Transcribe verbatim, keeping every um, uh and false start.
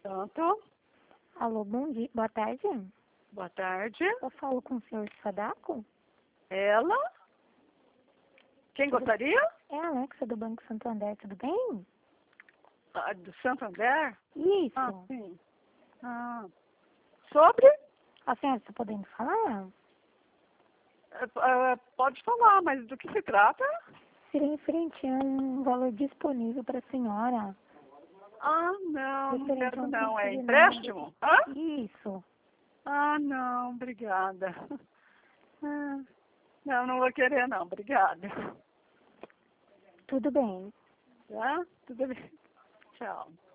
Santo. Alô, bom dia. Boa tarde. Boa tarde. Eu falo com o senhor Sadako? Ela? Quem Tudo- gostaria? É a Alexa do Banco Santander, tudo bem? Ah, do Santander? Isso. Ah, sim. Ah. Sobre? A senhora está podendo falar? Eh, eh, pode falar, mas do que se trata? Seria em frente a um valor disponível para a senhora. Ah, não, não Referente a quero um não. É consignado. empréstimo? Hã? Isso. Ah, não, obrigada. Ah, não, não vou querer não, obrigada. Tudo bem. Tá? Tudo bem. Tchau.